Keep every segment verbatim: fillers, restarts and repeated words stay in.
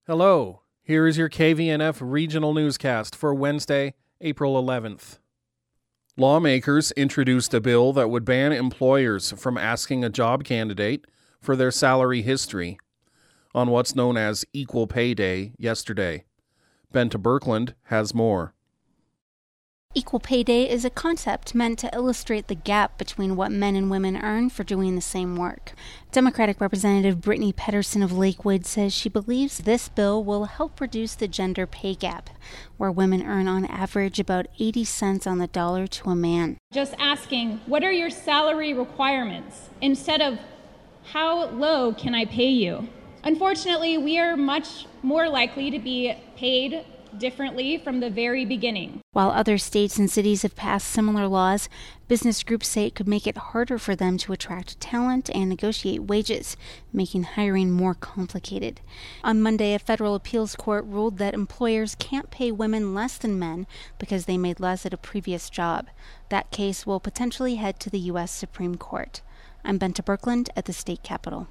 Hello, here is your K V N F regional newscast for Wednesday, April eleventh. Lawmakers introduced a bill that would ban employers from asking a job candidate for their salary history on what's known as Equal Pay Day yesterday. Benta Birkeland has more. Equal Pay Day is a concept meant to illustrate the gap between what men and women earn for doing the same work. Democratic Representative Brittany Pedersen of Lakewood says she believes this bill will help reduce the gender pay gap, where women earn on average about eighty cents on the dollar to a man. Just asking, what are your salary requirements, instead of how low can I pay you? Unfortunately, we are much more likely to be paid differently from the very beginning. While other states and cities have passed similar laws, business groups say it could make it harder for them to attract talent and negotiate wages, making hiring more complicated. On Monday, a federal appeals court ruled that employers can't pay women less than men because they made less at a previous job. That case will potentially head to the U S Supreme Court. I'm Benta Birkeland at the state capitol.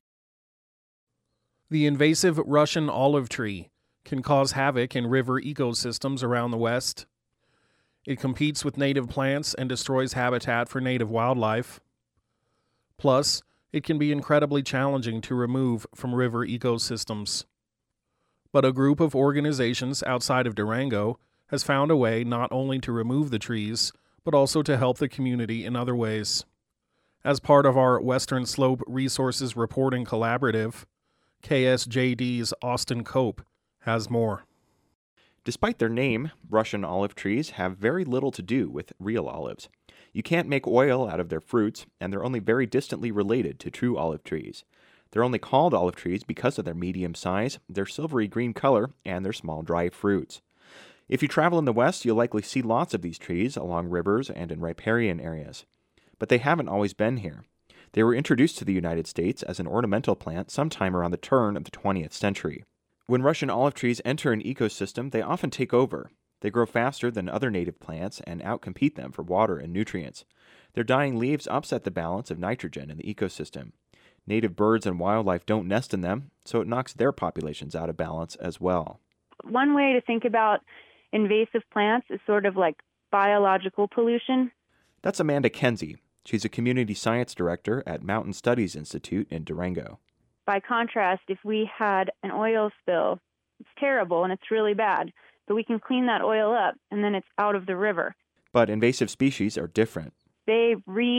The invasive Russian olive tree can cause havoc in river ecosystems around the West. It competes with native plants and destroys habitat for native wildlife. Plus, it can be incredibly challenging to remove from river ecosystems. But a group of organizations outside of Durango has found a way not only to remove the trees, but also to help the community in other ways. As part of our Western Slope Resources Reporting Collaborative, K S J D's Austin Cope has more. Despite their name, Russian olive trees have very little to do with real olives. You can't make oil out of their fruits, and they're only very distantly related to true olive trees. They're only called olive trees because of their medium size, their silvery green color, and their small dry fruits. If you travel in the West, you'll likely see lots of these trees along rivers and in riparian areas. But they haven't always been here. They were introduced to the United States as an ornamental plant sometime around the turn of the twentieth century. When Russian olive trees enter an ecosystem, they often take over. They grow faster than other native plants and outcompete them for water and nutrients. Their dying leaves upset the balance of nitrogen in the ecosystem. Native birds and wildlife don't nest in them, so it knocks their populations out of balance as well. One way to think about invasive plants is sort of like biological pollution. That's Amanda Kenzie. She's a community science director at Mountain Studies Institute in Durango. By contrast, if we had an oil spill, it's terrible and it's really bad, but we can clean that oil up and then it's out of the river. But invasive species are different. They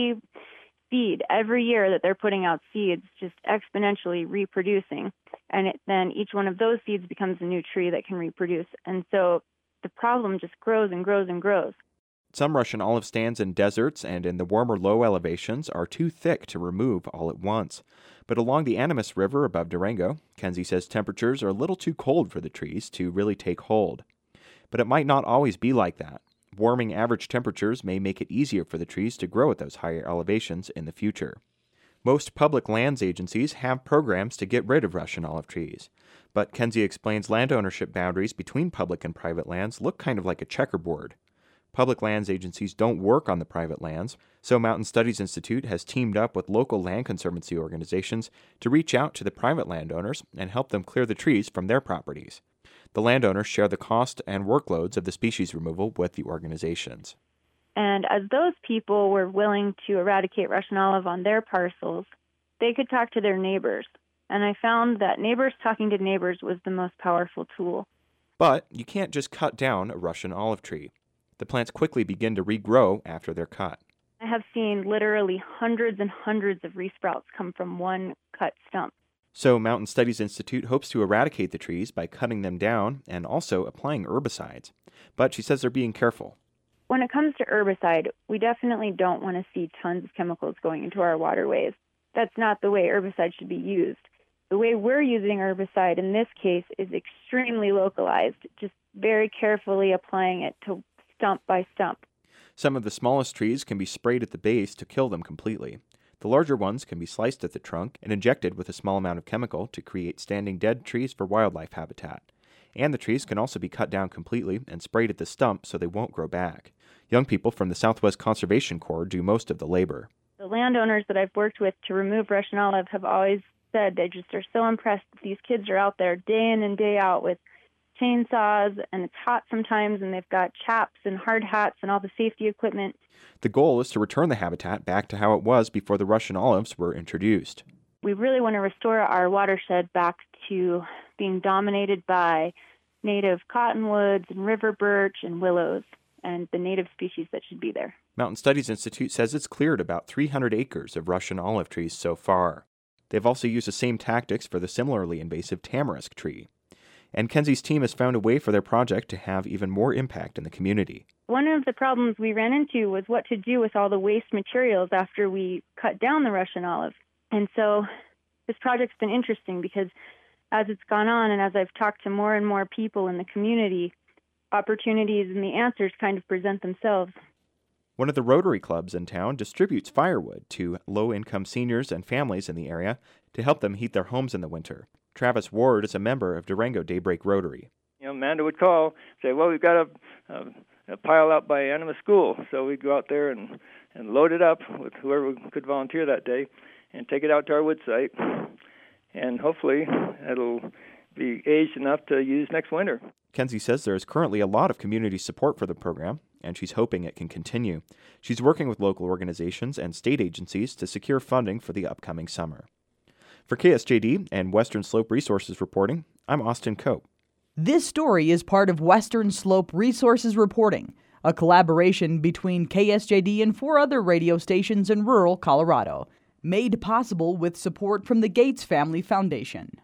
re-feed every year that they're putting out seeds, just exponentially reproducing. And it, then each one of those seeds becomes a new tree that can reproduce. And so the problem just grows and grows and grows. Some Russian olive stands in deserts and in the warmer low elevations are too thick to remove all at once. But along the Animas River above Durango, Kenzie says temperatures are a little too cold for the trees to really take hold. But it might not always be like that. Warming average temperatures may make it easier for the trees to grow at those higher elevations in the future. Most public lands agencies have programs to get rid of Russian olive trees. But Kenzie explains land ownership boundaries between public and private lands look kind of like a checkerboard. Public lands agencies don't work on the private lands, so Mountain Studies Institute has teamed up with local land conservancy organizations to reach out to the private landowners and help them clear the trees from their properties. The landowners share the cost and workloads of the species removal with the organizations. And as those people were willing to eradicate Russian olive on their parcels, they could talk to their neighbors. And I found that neighbors talking to neighbors was the most powerful tool. But you can't just cut down a Russian olive tree. The plants quickly begin to regrow after they're cut. I have seen literally hundreds and hundreds of resprouts come from one cut stump. So Mountain Studies Institute hopes to eradicate the trees by cutting them down and also applying herbicides. But she says they're being careful. When it comes to herbicide, we definitely don't want to see tons of chemicals going into our waterways. That's not the way herbicide should be used. The way we're using herbicide in this case is extremely localized, just very carefully applying it to stump by stump. Some of the smallest trees can be sprayed at the base to kill them completely. The larger ones can be sliced at the trunk and injected with a small amount of chemical to create standing dead trees for wildlife habitat. And the trees can also be cut down completely and sprayed at the stump so they won't grow back. Young people from the Southwest Conservation Corps do most of the labor. The landowners that I've worked with to remove Russian olive have always said, they just are so impressed that these kids are out there day in and day out with chainsaws, and it's hot sometimes, and they've got chaps and hard hats and all the safety equipment. The goal is to return the habitat back to how it was before the Russian olives were introduced. We really want to restore our watershed back to being dominated by native cottonwoods and river birch and willows and the native species that should be there. Mountain Studies Institute says it's cleared about three hundred acres of Russian olive trees so far. They've also used the same tactics for the similarly invasive tamarisk tree. And Kenzie's team has found a way for their project to have even more impact in the community. One of the problems we ran into was what to do with all the waste materials after we cut down the Russian olive. And so this project's been interesting because as it's gone on and as I've talked to more and more people in the community, opportunities and the answers kind of present themselves. One of the Rotary clubs in town distributes firewood to low-income seniors and families in the area to help them heat their homes in the winter. Travis Ward is a member of Durango Daybreak Rotary. You know, Amanda would call, say, well, we've got a, a, a pile out by Animas School. So we'd go out there and, and load it up with whoever could volunteer that day and take it out to our wood site. And hopefully it'll be aged enough to use next winter. Kenzie says there is currently a lot of community support for the program, and she's hoping it can continue. She's working with local organizations and state agencies to secure funding for the upcoming summer. For K S J D and Western Slope Resources Reporting, I'm Austin Cope. This story is part of Western Slope Resources Reporting, a collaboration between K S J D and four other radio stations in rural Colorado, made possible with support from the Gates Family Foundation.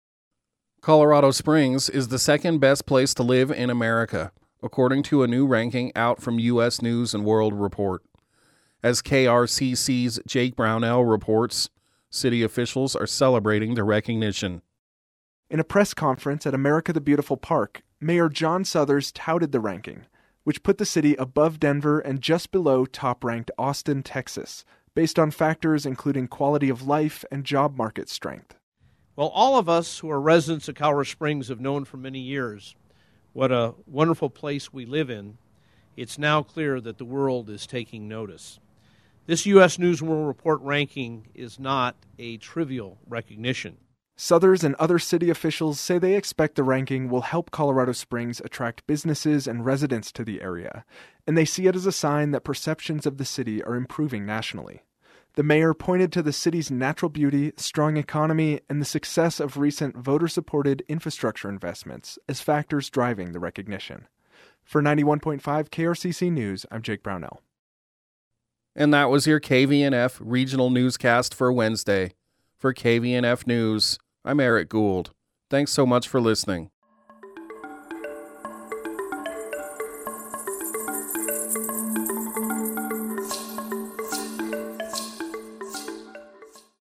Colorado Springs is the second best place to live in America, according to a new ranking out from U S News and World Report. As K R C C's Jake Brownell reports, city officials are celebrating the recognition. In a press conference at America the Beautiful Park, Mayor John Suthers touted the ranking, which put the city above Denver and just below top-ranked Austin, Texas, based on factors including quality of life and job market strength. Well, all of us who are residents of Colorado Springs have known for many years what a wonderful place we live in. It's now clear that the world is taking notice. This U S News and World Report ranking is not a trivial recognition. Suthers and other city officials say they expect the ranking will help Colorado Springs attract businesses and residents to the area, and they see it as a sign that perceptions of the city are improving nationally. The mayor pointed to the city's natural beauty, strong economy, and the success of recent voter-supported infrastructure investments as factors driving the recognition. For ninety-one point five K R C C News, I'm Jake Brownell. And that was your K V N F regional newscast for Wednesday. For K V N F News, I'm Eric Gould. Thanks so much for listening.